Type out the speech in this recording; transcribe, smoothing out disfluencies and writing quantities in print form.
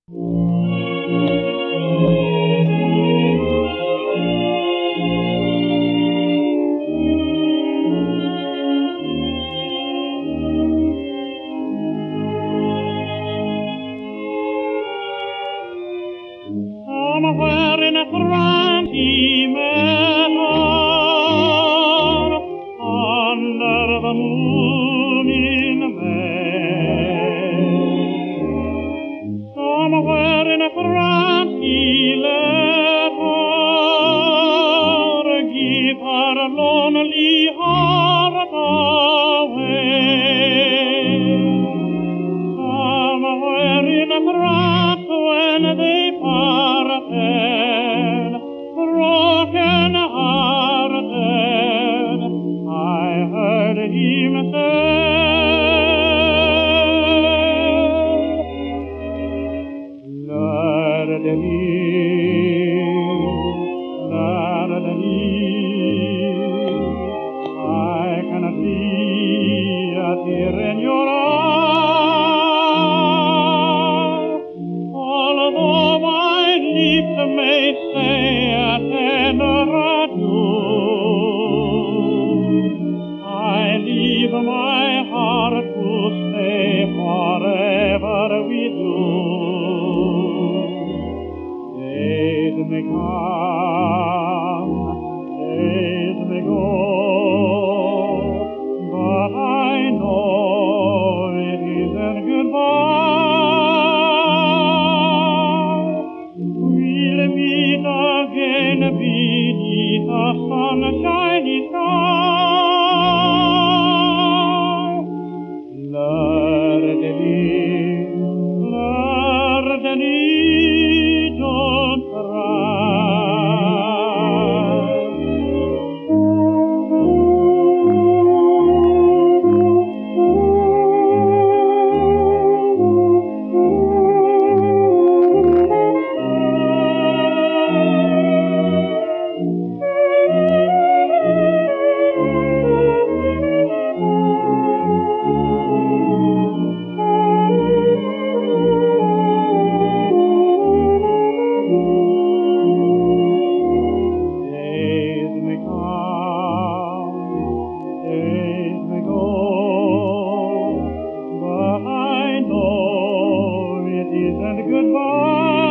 Somewhere in France he met her, under the moon in May. Somewhere in France he let her give her lonely heart away. Somewhere in France when they parted, broken hearted, I heard him say, I can see a tear in your eye, although my lips may say a tender adieu. I leave my heart to stay forever with you. Days may come, days may go, but I know it isn't goodbye. We'll meet again beneath a sunshiny sky. L'ardenie, don't goodbye.